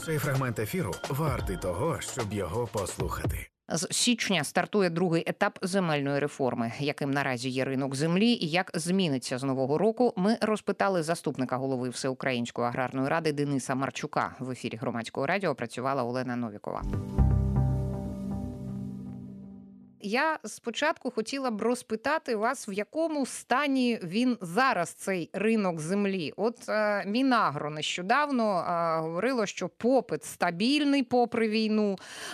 Цей фрагмент ефіру вартий того, щоб його послухати. З січня стартує другий етап земельної реформи. Яким наразі є ринок землі і як зміниться з нового року, ми розпитали заступника голови Всеукраїнської аграрної ради Дениса Марчука. В ефірі Громадського радіо працювала Олена Новікова. Я спочатку хотіла б розпитати вас, в якому стані він зараз, цей ринок землі. От Мінагро нещодавно говорило, що попит стабільний попри війну,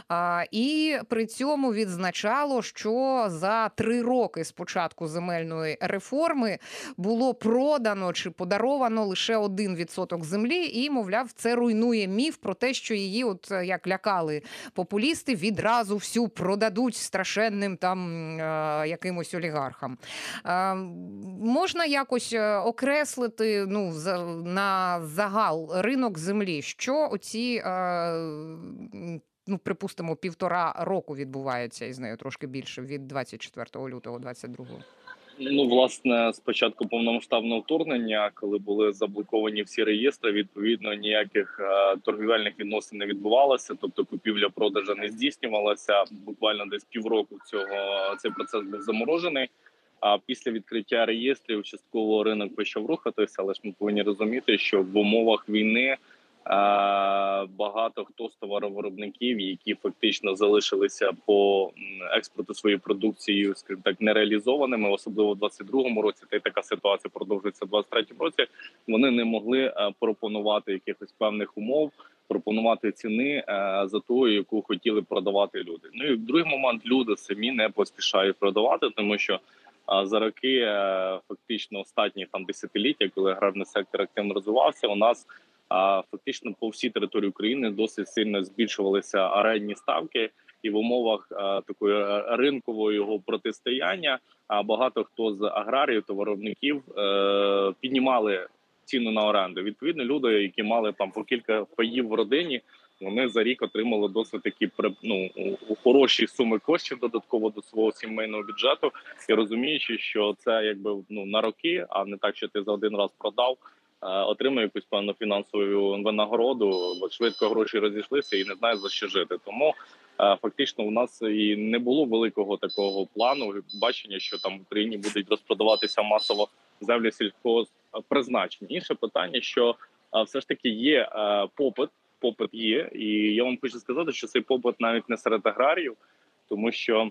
і при цьому відзначало, що за 3 роки з початку земельної реформи було продано чи подаровано лише 1% землі, і, мовляв, це руйнує міф про те, що її, от як лякали популісти, відразу всю продадуть страшенним там якимось олігархам. Можна якось окреслити на загал ринок землі, що оці, припустимо, 1,5 року відбувається із нею, трошки більше, від 24 лютого 22-го? Власне, з початку повномасштабного вторгнення, коли були заблоковані всі реєстри, відповідно, ніяких торгівельних відносин не відбувалося, тобто купівля-продажа не здійснювалася. Буквально десь півроку цей процес був заморожений. А після відкриття реєстрів частково ринок почав рухатися, але ж ми повинні розуміти, що в умовах війни багато хто з товаровиробників, які фактично залишилися по експорту своєї продукції, скажімо так, нереалізованими, особливо в 22-му році, та й така ситуація продовжується в 23-му році, вони не могли пропонувати якихось певних умов, пропонувати ціни за ту, яку хотіли продавати люди. Ну і в другий момент люди самі не поспішають продавати, тому що за роки, фактично останні десятиліття, коли аграрний сектор активно розвивався, у нас фактично по всій території України досить сильно збільшувалися орендні ставки, і в умовах такої ринкового його протистояння багато хто з аграріїв та виробників піднімали ціну на оренду. Відповідно, люди, які мали там по кілька паїв в родині, вони за рік отримали досить такі хороші суми коштів додатково до свого сімейного бюджету, і розуміючи, що це якби на роки, а не так, що ти за один раз продав, отримує якусь певну фінансову винагороду, бо швидко гроші розійшлися і не знає, за що жити. Тому фактично у нас і не було великого такого плану, бачення, що там в Україні будуть розпродаватися масово землі сільського призначення. Інше питання, що все ж таки є попит є, і я вам хочу сказати, що цей попит навіть не серед аграріїв, тому що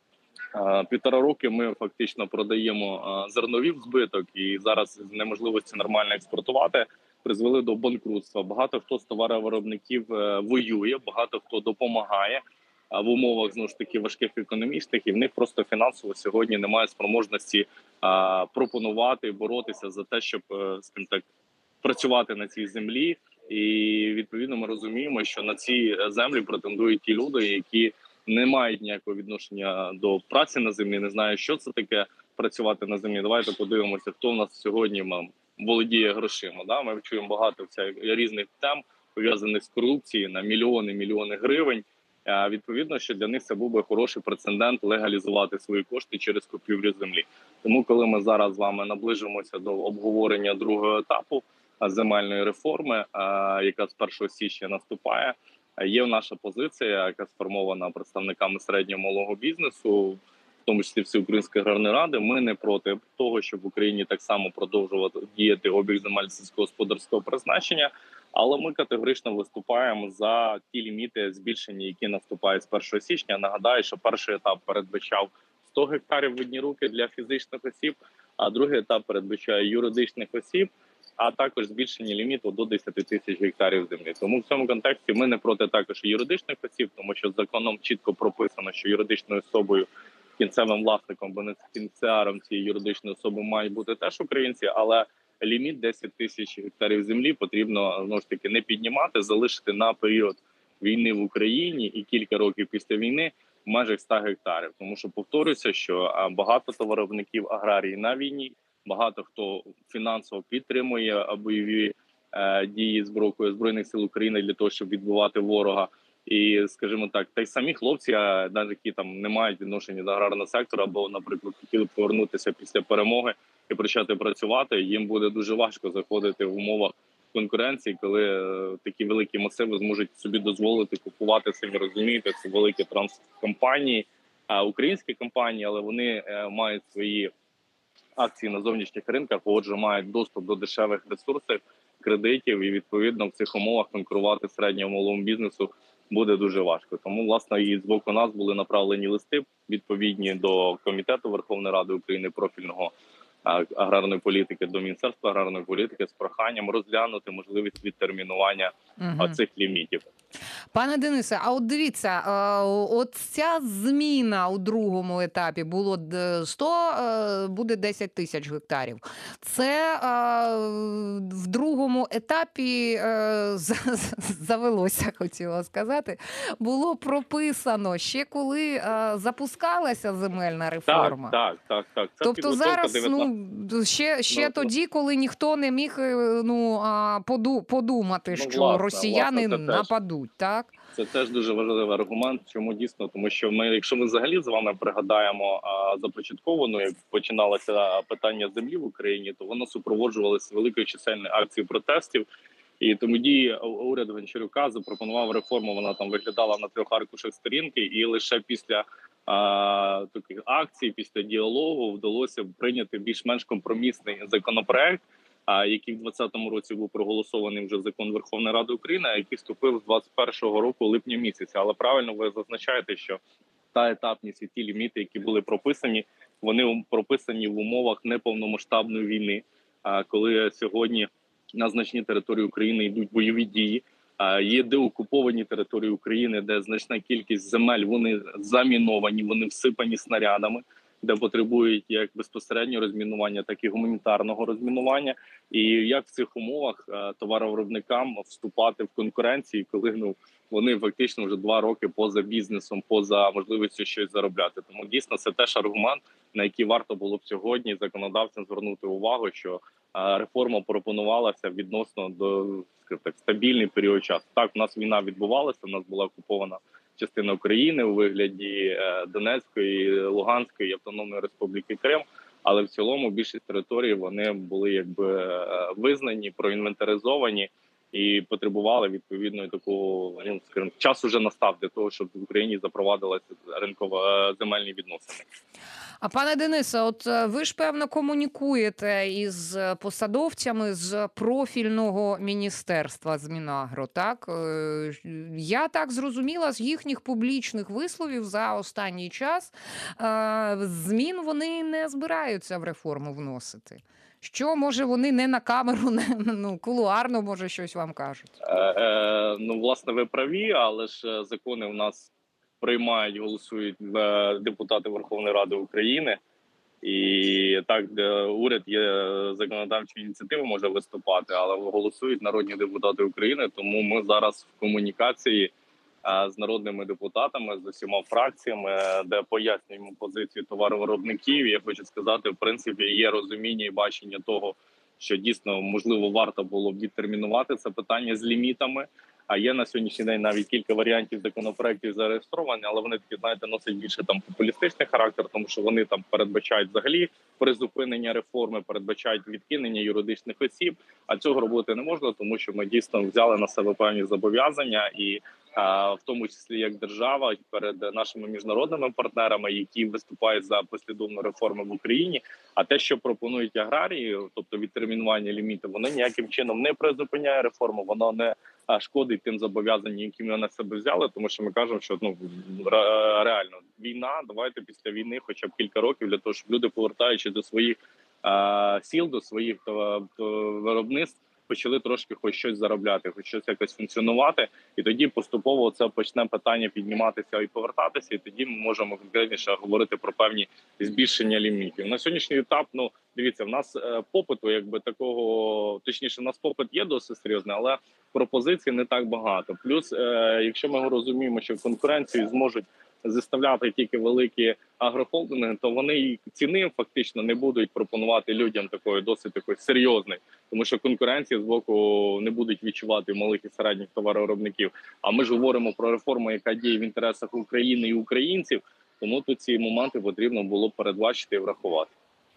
1,5 роки ми фактично продаємо зернові в збиток, і зараз з неможливості нормально експортувати призвели до банкрутства. Багато хто з товаровиробників воює, багато хто допомагає в умовах, знову ж таки, важких економічних, і в них просто фінансово сьогодні немає спроможності пропонувати, боротися за те, щоб, скажімо так, працювати на цій землі. І відповідно ми розуміємо, що на ці землі претендують ті люди, які не мають ніякого відношення до праці на землі, не знають, що це таке працювати на землі. Давайте подивимося, хто в нас сьогодні володіє грошима. Ми чуємо багато різних тем, пов'язаних з корупцією на мільйони гривень. Відповідно, що для них це був би хороший прецедент легалізувати свої кошти через купівлю землі. Тому, коли ми зараз з вами наближимося до обговорення другого етапу земельної реформи, яка з 1 січня наступає, є наша позиція, яка сформована представниками середнього малого бізнесу, в тому числі Всеукраїнської аграрної ради. Ми не проти того, щоб в Україні так само продовжувати діяти обіг земель сільськогосподарського призначення, але ми категорично виступаємо за ті ліміти збільшення, які наступають з 1 січня. Нагадаю, що перший етап передбачав 100 гектарів в одні руки для фізичних осіб, а другий етап передбачає юридичних осіб, а також збільшення ліміту до 10 тисяч гектарів землі. Тому в цьому контексті ми не проти також юридичних осіб, тому що законом чітко прописано, що юридичною особою, кінцевим власником, бенефіціаром цієї юридичної особи мають бути теж українці, але ліміт 10 тисяч гектарів землі потрібно, знову ж таки, не піднімати, залишити на період війни в Україні і кілька років після війни в межах 100 гектарів. Тому що, повторюся, що багато товаровиробників аграрії на війні, багато хто фінансово підтримує бойові дії Збройних сил України для того, щоб відбивати ворога. І, скажімо так, та й самі хлопці, навіть які там не мають відношення до аграрного сектора, або, наприклад, хотіли повернутися після перемоги і почати працювати, їм буде дуже важко заходити в умовах конкуренції, коли такі великі масиви зможуть собі дозволити купувати, самі розумієте, це великі транскомпанії, українські компанії, але вони мають свої акції на зовнішніх ринках, отже, мають доступ до дешевих ресурсів, кредитів, і відповідно в цих умовах конкурувати середньому малому бізнесу буде дуже важко. Тому, власне, і з боку нас були направлені листи відповідні до Комітету Верховної Ради України профільного аграрної політики, до Міністерства аграрної політики з проханням розглянути можливість відтермінування цих лімітів. Пане Денисе, а от дивіться, от ця зміна у другому етапі було 100, буде 10 тисяч гектарів. Це в другому етапі завелося, хотіла сказати, було прописано ще коли запускалася земельна реформа. Так. Це тобто зараз, ще тоді, коли ніхто не міг подумати, що росіяни нападуть, так? Це теж дуже важливий аргумент. Чому дійсно? Тому що якщо ми взагалі з вами пригадаємо започатковану, як починалося питання землі в Україні, то воно супроводжувалося великою чисельною акцією протестів. І тоді уряд Гончарука запропонував реформу. Вона там виглядала на 3 аркушах сторінки, і лише після таких акцій, після діалогу вдалося прийняти більш-менш компромісний законопроект, який в 2020 році був проголосований вже закон Верховної Ради України, а який вступив з 2021 року липня місяця. Але правильно ви зазначаєте, що та етапність і ті ліміти, які були прописані, вони прописані в умовах неповномасштабної війни, коли сьогодні на значній території України йдуть бойові дії. Є деокуповані території України, де значна кількість земель, вони заміновані, вони всипані снарядами, де потребують як безпосередньо розмінування, так і гуманітарного розмінування. І як в цих умовах товаровиробникам вступати в конкуренції, коли вони фактично вже 2 роки поза бізнесом, поза можливістю щось заробляти. Тому дійсно це теж аргумент, на який варто було б сьогодні законодавцям звернути увагу, що реформа пропонувалася відносно до, скажімо так, стабільний період часу. Так, у нас війна відбувалася, у нас була окупована частина України у вигляді Донецької, Луганської Автономної Республіки Крим, але в цілому більшість територій вони були визнані, проінвентаризовані і потребували відповідної такого, скажімо, час уже настав для того, щоб в Україні запровадилися земельні відносини. А пане Денисе, от ви ж певно комунікуєте із посадовцями з профільного міністерства з Мінагро, так? Я так зрозуміла з їхніх публічних висловів за останній час, змін вони не збираються в реформу вносити. Що, може, вони не на камеру, кулуарно, може, щось вам кажуть? Власне, ви праві, але ж закони в нас приймають, голосують депутати Верховної Ради України. І так, уряд є законодавчою ініціативою, може виступати, але голосують народні депутати України. Тому ми зараз в комунікації з народними депутатами, з усіма фракціями, де пояснюємо позицію товаровиробників. Я хочу сказати, в принципі, є розуміння і бачення того, що дійсно, можливо, варто було б відтермінувати це питання з лімітами. А є на сьогоднішній день навіть кілька варіантів законопроєктів зареєстровані, але вони такі, знаєте, носять більше популістичний характер, тому що вони передбачають взагалі призупинення реформи, передбачають відкинення юридичних осіб. А цього робити не можна, тому що ми дійсно взяли на себе певні зобов'язання, і в тому числі як держава перед нашими міжнародними партнерами, які виступають за послідовну реформу в Україні. А те, що пропонують аграрії, тобто відтермінування лімітів, воно ніяким чином не призупиняє реформу, воно не шкодить тим зобов'язанням, які ми на себе взяли, тому що ми кажемо, що реально війна, давайте після війни хоча б кілька років для того, щоб люди, повертаючи до своїх сіл, до своїх виробництв, почали трошки хоч щось заробляти, хоч щось якось функціонувати, і тоді поступово це почне питання підніматися і повертатися, і тоді ми можемо конкретніше говорити про певні збільшення лімітів. На сьогоднішній етап, дивіться, в нас попиту такого, точніше, в нас попит є досить серйозний, але пропозицій не так багато. Плюс, якщо ми розуміємо, що конкуренцію зможуть заставляти тільки великі агрохолдинги, то вони і ціни фактично не будуть пропонувати людям досить серйозної, тому що конкуренції з боку не будуть відчувати малих і середніх товаровиробників. А ми ж говоримо про реформу, яка діє в інтересах України і українців, тому тут ці моменти потрібно було передбачити і врахувати.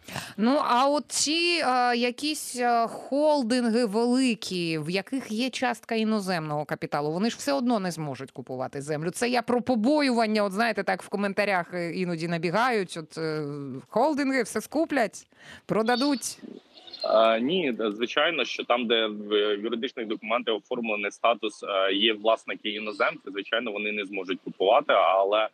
Ну, а от ці якісь холдинги великі, в яких є частка іноземного капіталу, вони ж все одно не зможуть купувати землю. Це я про побоювання, от знаєте, так в коментарях іноді набігають, от холдинги все скуплять, продадуть. Ні, звичайно, що там, де в юридичних документах оформлений статус, є власники іноземці, звичайно, вони не зможуть купувати, але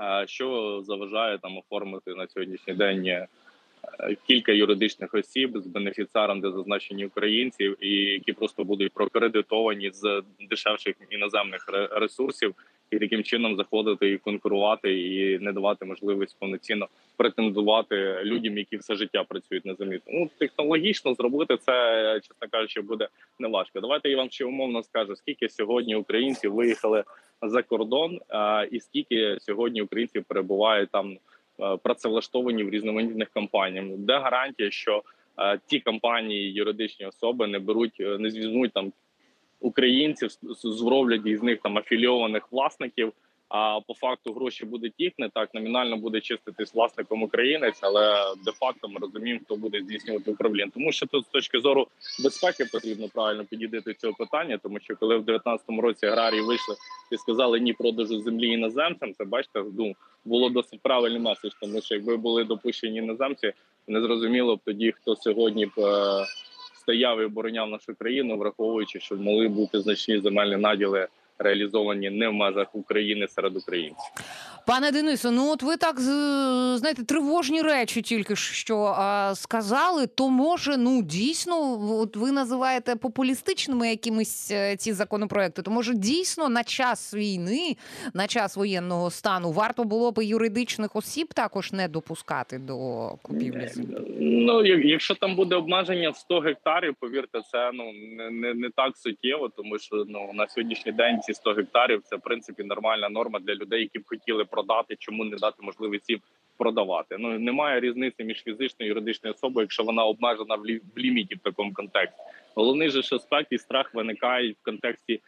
що заважає там оформити на сьогоднішній день кілька юридичних осіб з бенефіціаром, де зазначені українці, і які просто будуть прокредитовані з дешевших іноземних ресурсів, і таким чином заходити і конкурувати, і не давати можливість повноцінно претендувати людям, які все життя працюють на землі. Тому технологічно зробити це, чесно кажучи, буде неважко. Давайте я вам ще умовно скажу, скільки сьогодні українців виїхали за кордон, і скільки сьогодні українців перебуває там працевлаштовані в різноманітних компаніях. Де гарантія, що ті компанії, юридичні особи не беруть, не візьмуть там українців, зроблять із них там афілійованих власників, а по факту гроші будуть їхні, так номінально буде чиститись власником українець, але де-факто ми розуміємо, хто буде здійснювати управління. Тому що тут з точки зору безпеки потрібно правильно підійти до цього питання, тому що коли в 19-му році аграрії вийшли і сказали ні продажу землі іноземцям, це, бачите, було досить правильний меседж, тому що якби були допущені іноземці, не зрозуміло б тоді, хто сьогодні б стояв і обороняв нашу країну, враховуючи, що могли бути значні земельні наділи реалізовані не в межах України серед українців. Пане Денисе, ну от ви так, знаєте, тривожні речі тільки що сказали, то може, ну дійсно, от ви називаєте популістичними якимись ці законопроекти, то може дійсно на час війни, на час воєнного стану варто було б юридичних осіб також не допускати до купівлі землі? Ну, якщо там буде обмеження в 100 гектарів, повірте, це не так суттєво, тому що на сьогоднішній день ці 100 гектарів це в принципі нормальна норма для людей, які б хотіли продати, чому не дати можливість їм продавати. Ну немає різниці між фізичною і юридичною особою, якщо вона обмежена в ліміті в такому контексті. Головний же ж аспект і страх виникає в контексті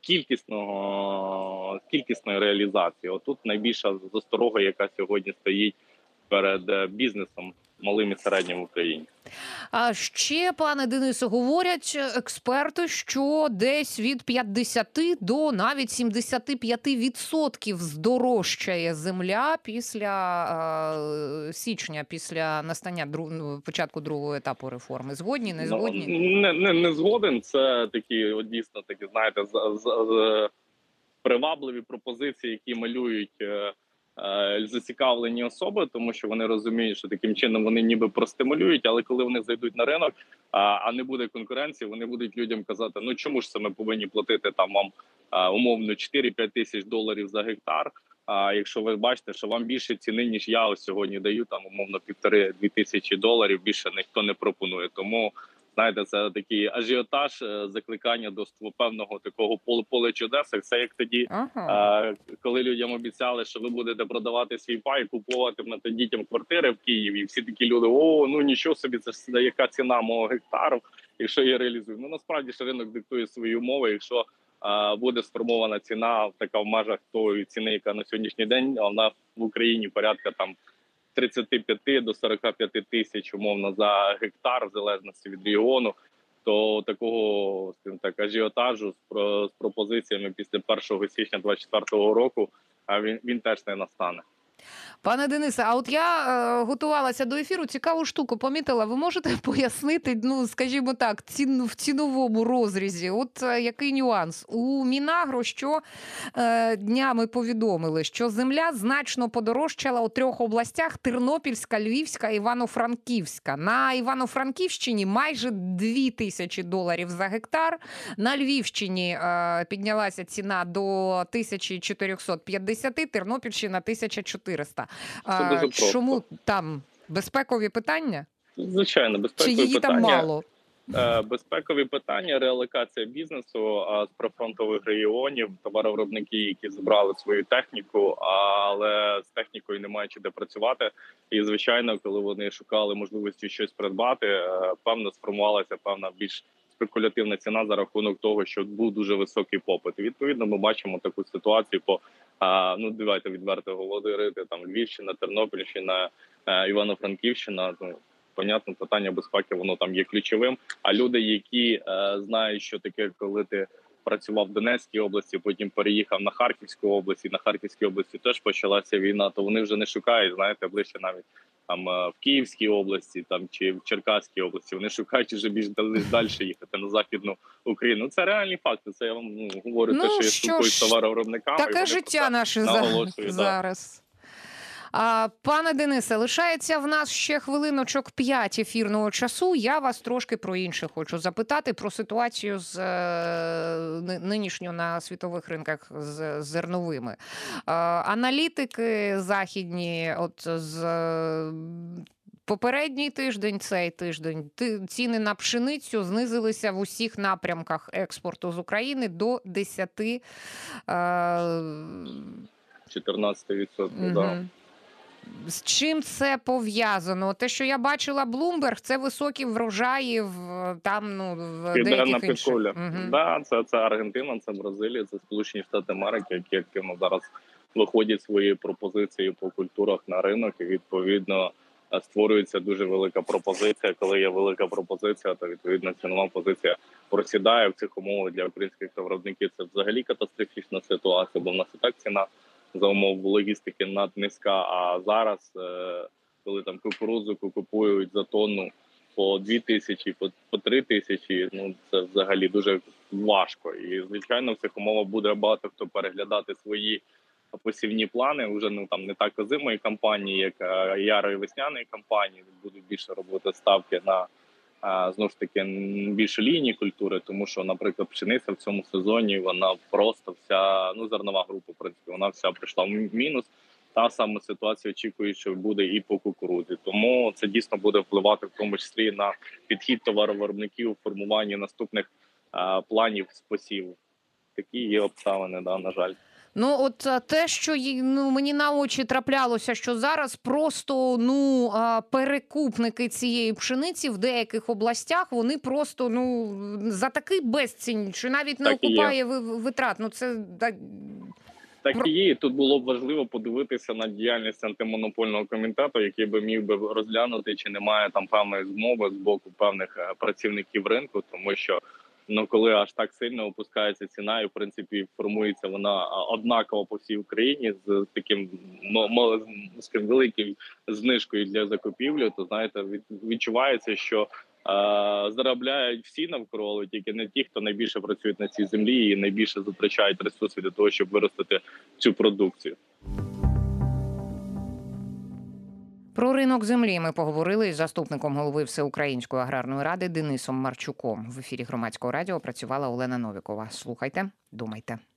кількісної реалізації. Отут найбільша засторога, яка сьогодні стоїть перед бізнесом малим і середнім в Україні. А ще, пане Денисе, говорять експерти, що десь від 50 до навіть 75% здорожчає земля після січня, після настання початку другого етапу реформи. Згодні, не згодні? Не згоден. Це такі, от дійсно такі, знаєте, привабливі пропозиції, які малюють зацікавлені особи, тому що вони розуміють, що таким чином вони ніби простимулюють, але коли вони зайдуть на ринок, а не буде конкуренції, вони будуть людям казати, ну чому ж це ми повинні платити там вам умовно 4-5 тисяч доларів за гектар, а якщо ви бачите, що вам більше ціни, ніж я ось сьогодні даю, там умовно 1,5-2 тисячі доларів, більше ніхто не пропонує. Тому знаєте, це такий ажіотаж, закликання до певного такого поле чудес. Це як тоді, коли людям обіцяли, що ви будете продавати свій пай, купуватимете дітям квартири в Києві. І всі такі люди, ну нічого собі, це яка ціна мого гектару, якщо я реалізую. Ну насправді ж ринок диктує свої умови, якщо буде сформована ціна така в межах тої ціни, яка на сьогоднішній день, а вона в Україні порядка там 35 до 45 тисяч умовно за гектар, в залежності від регіону, то такого, скажімо так, ажіотажу з пропозиціями після 1 січня 2024 року він теж не настане. Пане Денисе, а от я готувалася до ефіру, цікаву штуку помітила. Ви можете пояснити, ну, скажімо так, в ціновому розрізі, от який нюанс? У Мінагро днями повідомили, що земля значно подорожчала у 3 областях: Тернопільська, Львівська, Івано-Франківська. На Івано-Франківщині майже 2 тисячі доларів за гектар, на Львівщині піднялася ціна до 1450, Тернопільщина 1400. Чому там безпекові питання? Звичайно, безпекові питання. Чи її питання. Там мало? Безпекові питання, реалокація бізнесу з прифронтових регіонів, товаровиробники, які збирали свою техніку, але з технікою не маючи де працювати. І, звичайно, коли вони шукали можливості щось придбати, певно, сформувалася певна більш спекулятивна ціна за рахунок того, що був дуже високий попит. І, відповідно, ми бачимо таку ситуацію по, ну, давайте відверто говорити, там Львівщина, Тернопільщина, Івано-Франківщина, ну, понятно, питання безпеки, воно там є ключовим. А люди, які знають, що таке, коли ти працював в Донецькій області, потім переїхав на Харківську область, і на Харківській області теж почалася війна, то вони вже не шукають, знаєте, ближче навіть там в Київській області там чи в Черкаській області. Вони шукають вже більш далі їхати на Західну Україну. Це реальні факти. Це я вам говорю, те, що я спілкуюсь з товаровиробниками. Таке життя наше зараз. Пане Денисе, лишається в нас ще хвилиночок 5 ефірного часу. Я вас трошки про інше хочу запитати, про ситуацію з нинішньо на світових ринках з зерновими. Аналітики західні, от з попередній тиждень, цей тиждень, ціни на пшеницю знизилися в усіх напрямках експорту з України до 14%, да. З чим це пов'язано? Те, що я бачила Bloomberg, це високі врожаї в деяких інших. Да, це Аргентина, це Бразилія, це Сполучені Штати Америки, які активно зараз виходять свої пропозиції по культурах на ринок, і відповідно створюється дуже велика пропозиція. Коли є велика пропозиція, то відповідно цінова позиція просідає в цих умовах для українських товаровиробників. Це взагалі катастрофічна ситуація, бо в нас і так ціна за умов логістики наднизька, а зараз, коли там кукурудзу купують за тонну по 2 тисячі, по 3 тисячі, ну це взагалі дуже важко. І, звичайно, в цих умовах буде багато хто переглядати свої посівні плани, вже не так озимої кампанії, як ярої весняної кампанії, будуть більше робити ставки на знову ж таки більше лінії культури, тому що, наприклад, пшениця в цьому сезоні, вона просто вся, зернова група, в принципі, вона вся прийшла в мінус. Та сама ситуація очікує, що буде і по кукурудзі. Тому це дійсно буде впливати в тому числі на підхід товаровиробників у формуванні наступних планів з посіву. Такі є обставини, на жаль. От те, що мені на очі траплялося, що зараз просто перекупники цієї пшениці в деяких областях, вони просто за такий безцінь, що навіть не окупає витрат. Так і є. Тут було б важливо подивитися на діяльність антимонопольного комітету, який би міг би розглянути, чи немає там певної змови з боку певних працівників ринку, тому що коли аж так сильно опускається ціна, і в принципі формується вона однаково по всій Україні з таким великою знижкою для закупівлі, то знаєте, відчувається, що заробляють всі навколо, тільки не ті, хто найбільше працюють на цій землі і найбільше затрачають ресурси для того, щоб виростити цю продукцію. Про ринок землі ми поговорили із заступником голови Всеукраїнської аграрної ради Денисом Марчуком. В ефірі Громадського радіо працювала Олена Новікова. Слухайте, думайте.